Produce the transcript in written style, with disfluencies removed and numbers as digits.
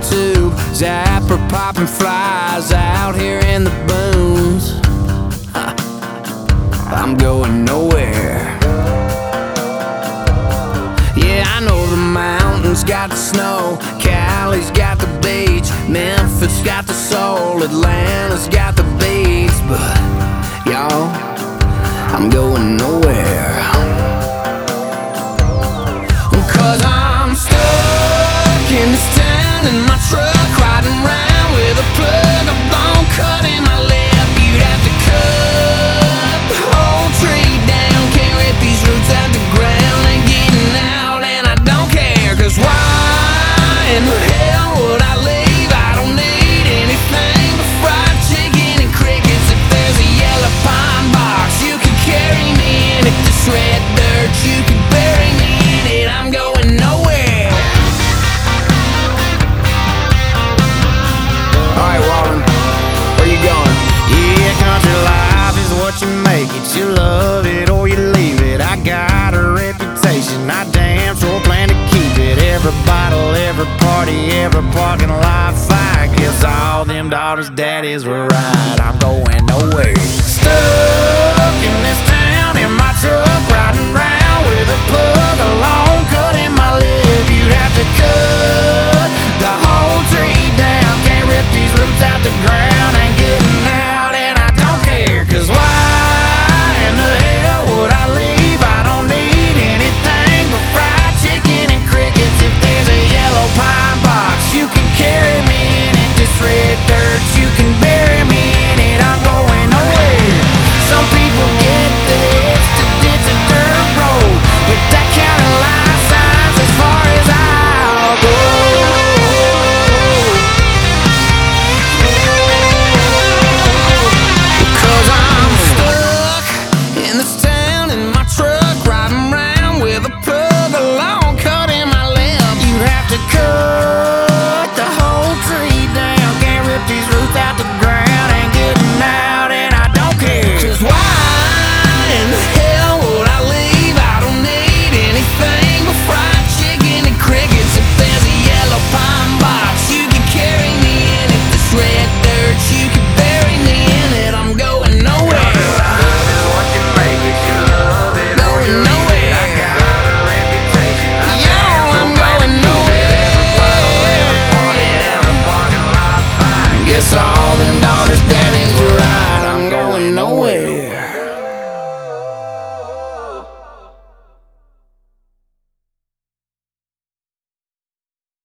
tube, zapper popping flies out here in the boons. I'm going nowhere. Yeah, I know the mountains got the snow, Cali's got the beach, Memphis got the soul, Atlanta's got the beats, but y'all, I'm going nowhere. 'Cause I'm stuck in this town in my truck, riding around with a plug, a bone cut in my lip. You'd have to cut the whole tree down, can't rip these roots out the ground. Ain't getting out and I don't care, 'cause why in the hell would I leave? I don't need anything but fried chicken and crickets. If there's a yellow pine box, you can carry me in it. This red dirt, you can bury me in it. I'm going nowhere. Alright, Wallen, where you going? Yeah, country life is what you make it. You love it or you leave it. I got a reputation, I damn sure plan to keep it. Every bottle, every party, every parking lot fight. Guess all them daughters' daddies were right. I'm going nowhere. Stuck